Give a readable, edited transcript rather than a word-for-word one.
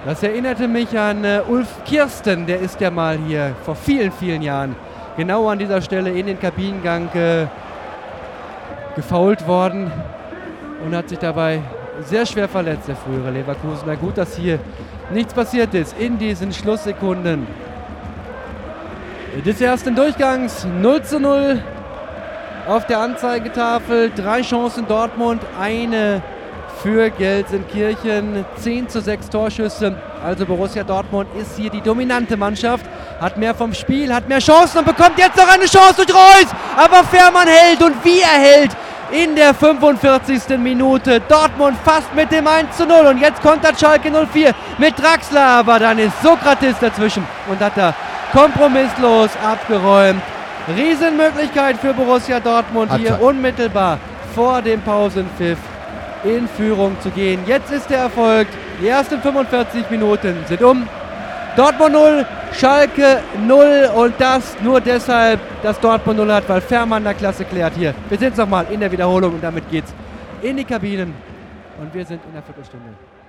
Das erinnerte mich an Ulf Kirsten, der ist ja mal hier vor vielen, vielen Jahren genau an dieser Stelle in den Kabinengang gefoult worden und hat sich dabei sehr schwer verletzt, der frühere Leverkusener. Gut, dass hier nichts passiert ist in diesen Schlusssekunden des ersten Durchgangs. 0:0 auf der Anzeigetafel. 3 Chancen Dortmund, eine für Gelsenkirchen. 10:6 Torschüsse. Also Borussia Dortmund ist hier die dominante Mannschaft. Hat mehr vom Spiel, hat mehr Chancen und bekommt jetzt noch eine Chance durch Reus. Aber Fährmann hält und wie er hält. In der 45. Minute. Dortmund fast mit dem 1:0. Und jetzt kontert Schalke 04 mit Draxler. Aber dann ist Sokrates dazwischen und hat da kompromisslos abgeräumt. Riesenmöglichkeit für Borussia Dortmund hier unmittelbar vor dem Pausenpfiff in Führung zu gehen. Jetzt ist der Erfolg. Die ersten 45 Minuten sind um. Dortmund 0, Schalke 0 und das nur deshalb, dass Dortmund 0 hat, weil Fährmann da klasse klärt hier. Wir sind es nochmal in der Wiederholung und damit geht's in die Kabinen und wir sind in der Viertelstunde.